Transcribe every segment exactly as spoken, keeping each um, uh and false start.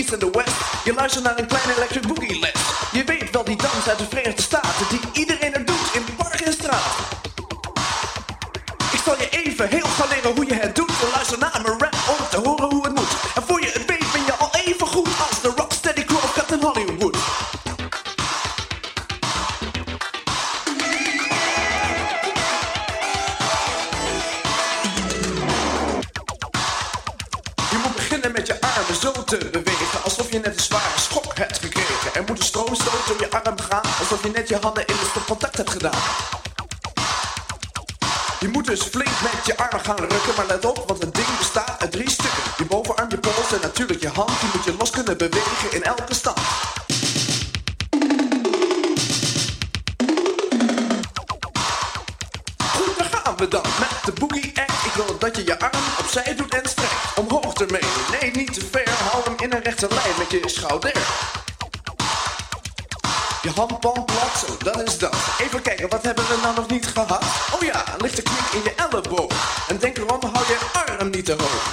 East en de West. Je luistert naar een kleine electric boogie les. Je weet wel die dans uit de Verenigde Staten die iedereen er doet in park en straat. Ik zal je even heel gaan leren hoe je het doet. We luisteren naar mijn rap om te horen hoe het moet. En voor je het weet ben je al even goed als de Rocksteady Crew of Captain Hollywood. Je moet beginnen met je armen zo te bewegen, alsof je net een zware schok hebt gekregen. Er moet een stroomstoot door je arm gaan, alsof je net je handen in het stopcontact hebt gedaan. Je moet dus flink met je armen gaan rukken, maar let op, want het ding bestaat uit drie stukken. Je bovenarm, je pols en natuurlijk je hand, die moet je los kunnen bewegen in elke stand. Goed, daar gaan we dan, met de boogie act. Ik wil dat je je arm opzij doet en strekt. Omhoog ermee, nee niet te ver, hou hem in een rechte lijn met je schouder. Je handpalm plat, zo, dat is dat. Even kijken, wat hebben we nou nog niet gehad? Oh ja, een lichte knik in je elleboog. En denk erom, hou je arm niet te hoog.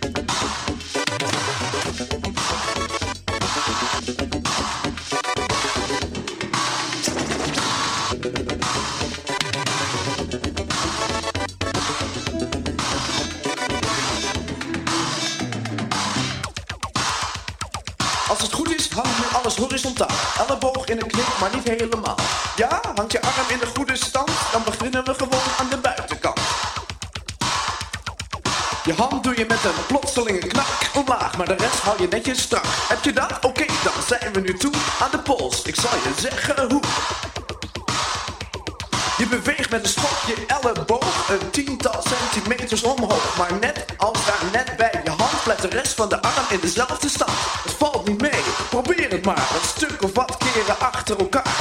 Als het goed is, hangt nu alles horizontaal. Elleboog in een knik, maar niet helemaal. Ja, hangt je arm in de goede stand? Dan beginnen we gewoon aan de buitenkant. Je hand doe je met een plotselinge knak omlaag, maar de rest hou je netjes strak. Heb je dat? Oké, okay, dan zijn we nu toe aan de pols. Ik zal je zeggen hoe. Je beweegt met een schok je elleboog een tiental centimeters omhoog. Maar net als daar net bij je hand blijft de rest van de arm in dezelfde stand. Het valt niet mee, probeer het maar. Een stuk of wat keren achter elkaar.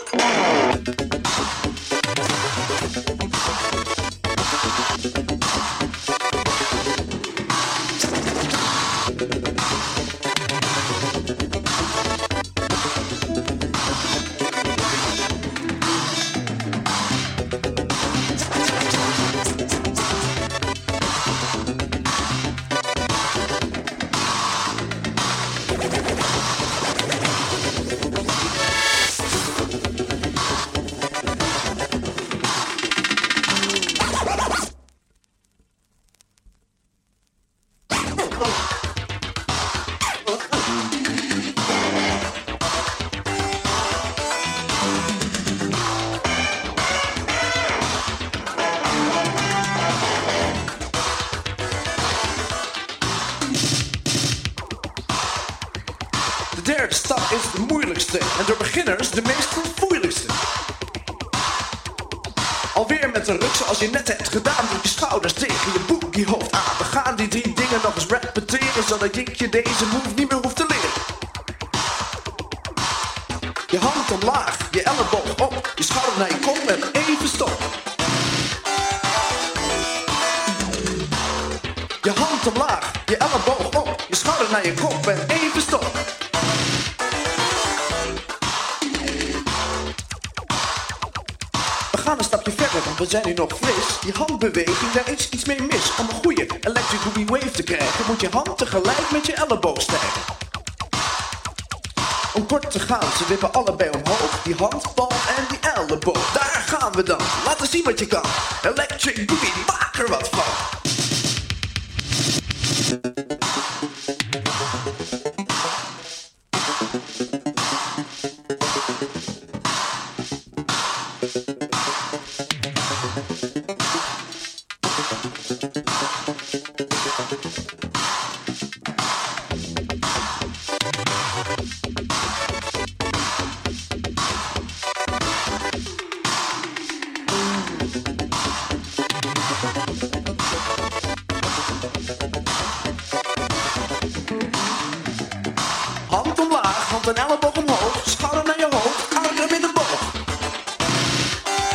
De derde stap is de moeilijkste en door beginners de meest verfoeilijkste. Alweer met een ruk zoals je net hebt gedaan, met je schouders tegen je boogiehoofd aan. We gaan die drie dingen nog eens repeteren, zodat ik je deze move niet meer hoef te leren. Je hand omlaag, je elleboog op, je schouder naar je kop en even stop. Je hand omlaag, je elleboog op, je schouder naar je kop en even stop. We gaan een stapje verder, want we zijn nu nog fris. Die handbeweging, daar is iets mee mis. Om een goede electric boogie wave te krijgen, moet je hand tegelijk met je elleboog stijgen. Om kort te gaan, ze wippen allebei omhoog. Die hand, palm en die elleboog. Daar gaan we dan, laten zien wat je kan. Electric boogie, maak er wat van. Hand omlaag, hand en elleboog omhoog, schouder naar je hoofd, arm in de boog.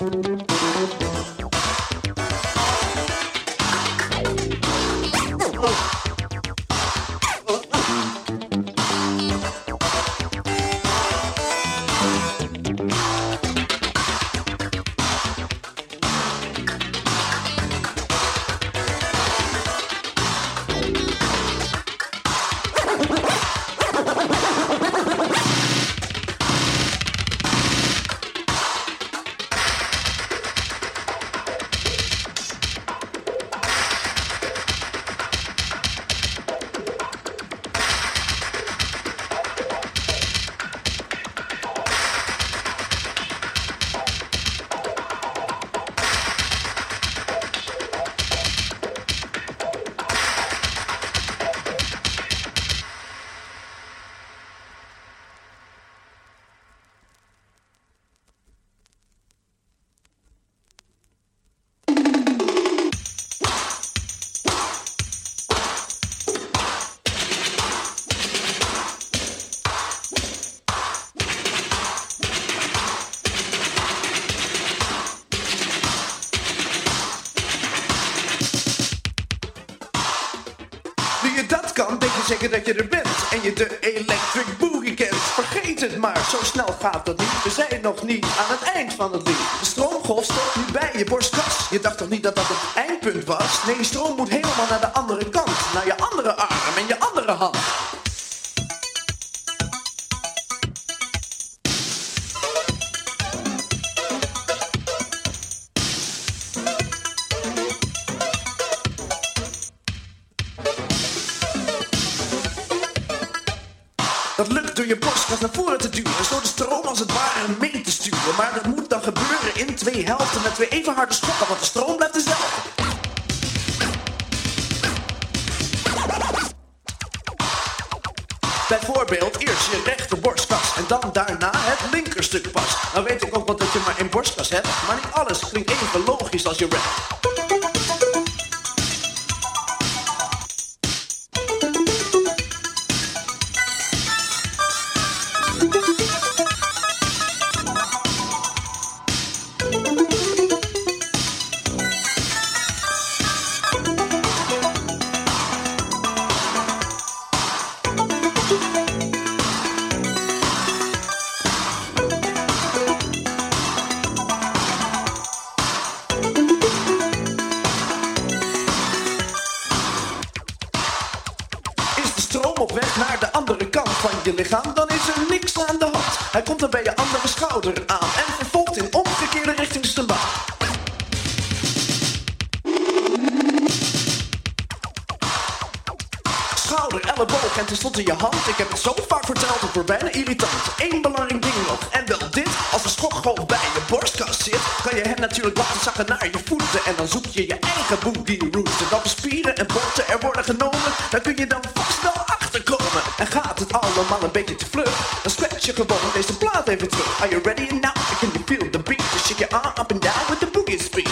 Zeker dat je er bent en je de Electric Boogie kent. Vergeet het maar, zo snel gaat dat niet. We zijn nog niet aan het eind van het lied. De stroomgolf stopt nu bij je borstkas. Je dacht toch niet dat dat het eindpunt was? Nee, die stroom moet helemaal naar de andere kant. Naar je andere arm en je andere hand. Dat lukt door je borstkas naar voren te duwen, zo de stroom als het ware mee te sturen. Maar dat moet dan gebeuren in twee helften met twee even harde schokken, want de stroom blijft dezelfde. Bijvoorbeeld eerst je rechter borstkas en dan daarna het linkerstuk pas. Nou weet ik ook wel dat je maar één borstkas hebt, maar niet alles klinkt even logisch als je rapt. Je lichaam, dan is er niks aan de hand. Hij komt dan bij je andere schouder aan en vervolgt in omgekeerde richting zijn baan. Schouder, elleboog en tenslotte je hand. Ik heb het zo vaak verteld, het wordt bijna irritant. Eén belangrijk ding nog, en wel dit. Als de schokgolf bij je borstkas zit, kan je hem natuurlijk laten zakken naar je voeten. En dan zoek je je eigen boogie roots. En welke spieren en botten er worden genomen, daar kun je dan vast wel achterkomen. En gaat het allemaal een beetje te vlug, dan scratch je gewoon deze plaat even terug. Are you ready now? Can you feel the beat? Just shake your arm up and down with the boogie speed.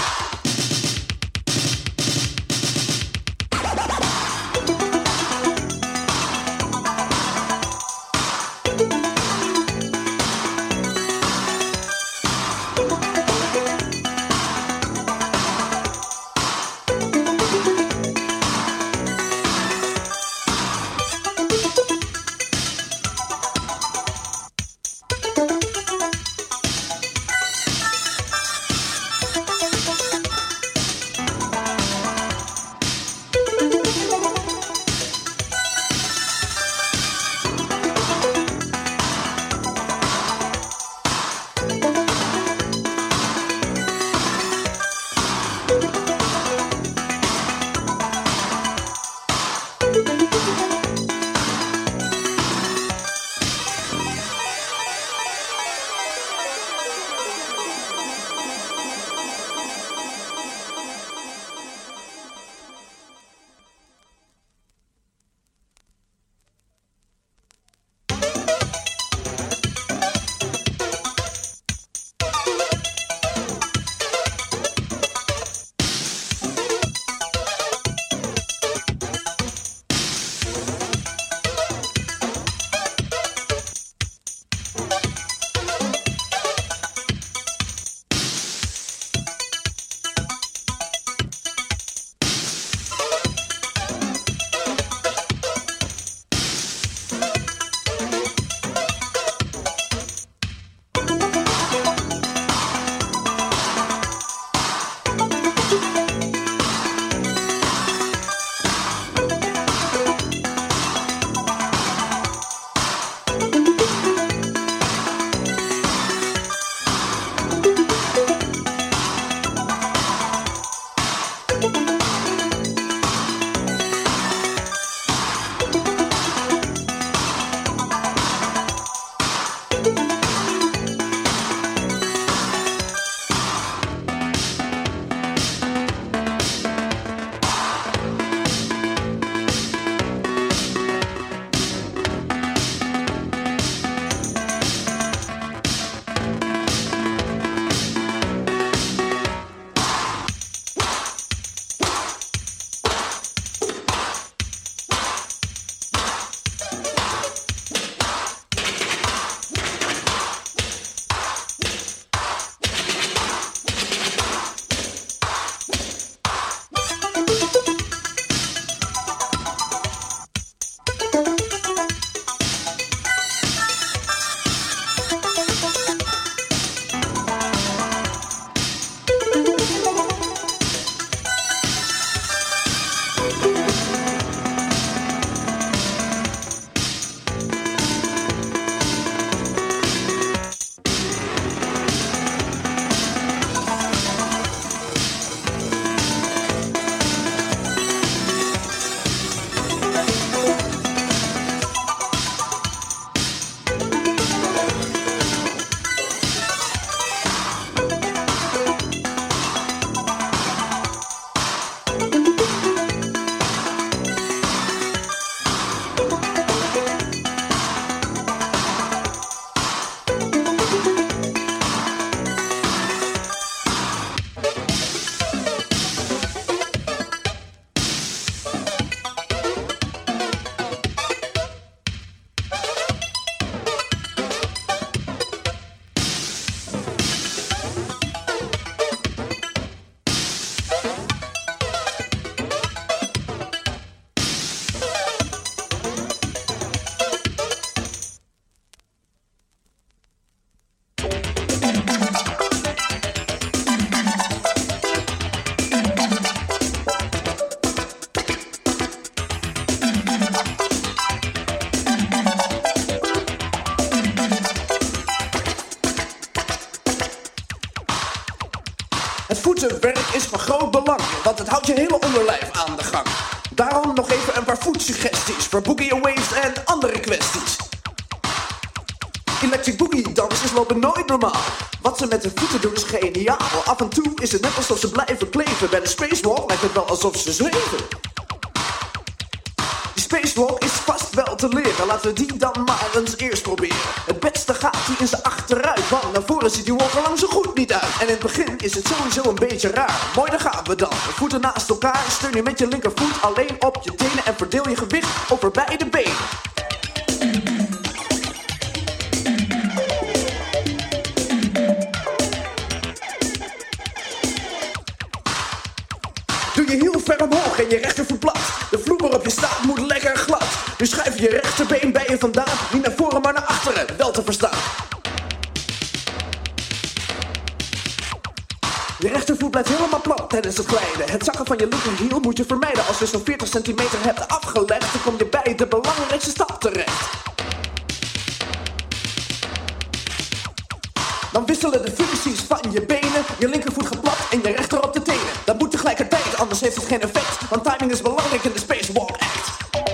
Het voetenwerk is van groot belang, want het houdt je hele onderlijf aan de gang. Daarom nog even een paar voetsuggesties voor boogie waves en andere kwesties. Electric boogie dansers lopen nooit normaal. Wat ze met hun voeten doen is geniaal. Af en toe is het net alsof ze blijven kleven. Bij de spacewalk lijkt het wel alsof ze zweven. Die spacewalk is vast wel te leren. Laten we die dan maar eens eerst proberen. Het beste gaat die in zijn achteruit, want naar voren ziet die walk er lang zo goed niet uit. En in het begin is het sowieso een beetje raar. Mooi, daar gaan we dan. De voeten naast elkaar. Steun je met je linkervoet alleen op je tenen en verdeel je gewicht over beide benen. Doe je heel ver omhoog en je rechtervoet plat. De vloer waarop je staat moet lekker glad. Nu schuif je je rechterbeen bij je vandaan. Niet naar voren maar naar achteren, wel te verstaan. Je rechtervoet blijft helemaal plat tijdens het glijden. Het zakken van je linkerhiel moet je vermijden. Als je zo'n veertig centimeter hebt afgelegd, dan kom je bij de belangrijkste stap terecht. Dan wisselen de functies van je benen. Je linkervoet gaat plat en je rechter op de tenen. Dat moet tegelijkertijd, anders heeft het geen effect. Want timing is belangrijk in de Spacewalk Act.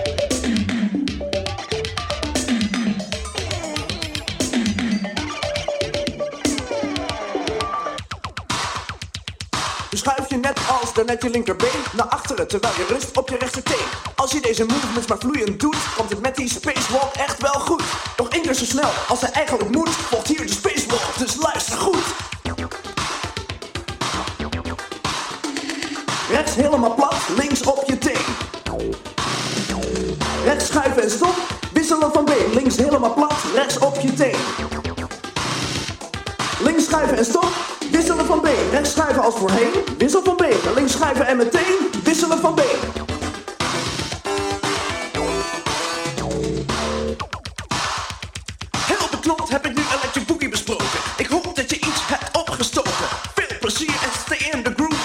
Dus schuif je net als daarnet je linkerbeen naar achteren terwijl je rust op je rechterteen. Als je deze movements maar vloeiend doet, komt het met die Spacewalk echt wel goed. Nog één keer zo snel als hij eigenlijk moet, volgt hier de Spacewalk, dus luister goed. Rechts helemaal plat, links op je teen. Rechts schuiven en stop, wisselen van been. Links helemaal plat, rechts op je teen. Links schuiven en stop, wisselen van been. Rechts schuiven als voorheen, wissel van been. Links schuiven en meteen, wisselen van been. Heel beknopt heb ik nu Electric Boogie besproken. Ik hoop dat je iets hebt opgestoken. Veel plezier en stay in the groove.